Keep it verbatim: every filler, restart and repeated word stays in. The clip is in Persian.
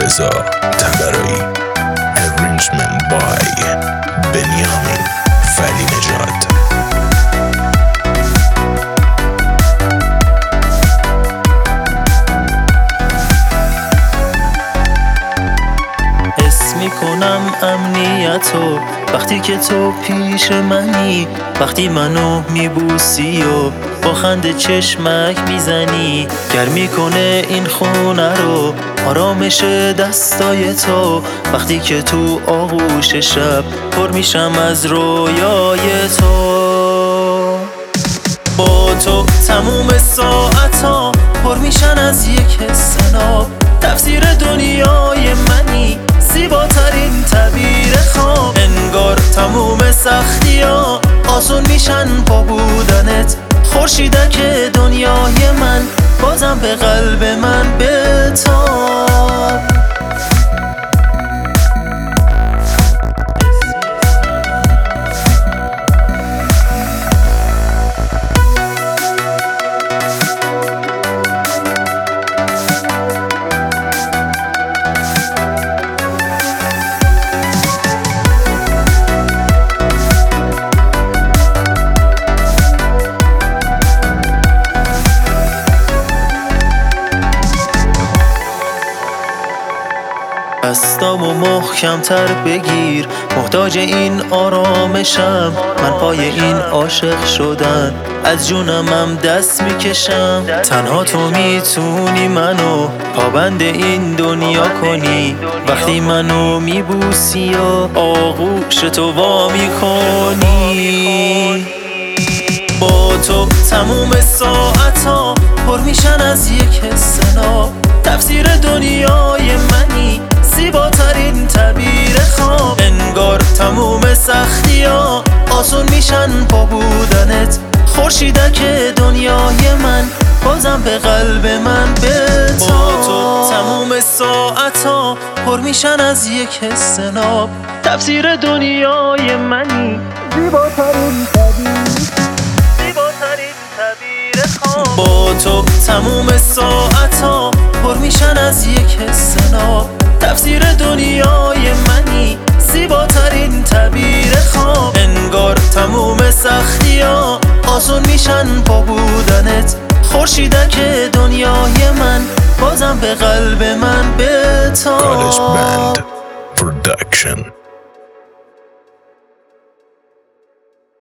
رضا تبرایی. Arrangement by بنیامین فری نژاد. حس میکنم امنیتو وقتی که تو پیش منی، وقتی منو میبوسی و با خنده چشمک میزنی. گر میکنه این خونه رو آرامش دستای تو، وقتی که تو آغوش شب پر میشم از رویای تو. با تو تموم ساعتا پر میشن از یک حس ناب، تفسیر دنیای منی، زیباترین تعبیر خواب. انگار تموم سختی ها آسون میشن با بودنت، خورشیدک دنیای من، بازم به قلب من بتاب. دستامو محکم‌تر بگیر، محتاج این آرامشم. من پای این عاشق شدن از جونمم دست میکشم. تنها تو میتونی منو پابند این دنیا کنی، وقتی منو میبوسی و آغوش تو وا میکنی. با تو تموم ساعتا پر میشن از یک حس ناب، تفسیر دنیای منی، زیباترین تعبیر خواب. انگار تموم سختی ها آسون میشن با بودنت، خورشیدک دنیای من، بازم به قلب من بتاب. با تو تموم ساعتا پر میشن از یک حس ناب، تفسیر دنیای منی، زیباترین تعبیر خواب. با تو تموم ساعتا پر میشن از یک حس ناب، تفسیر دنیای منی، زیباترین تعبیر خواب. انگار تموم سختی ها آسون میشن با بودنت، خورشیدک دنیای من، بازم به قلب من بتاب. College Band Production.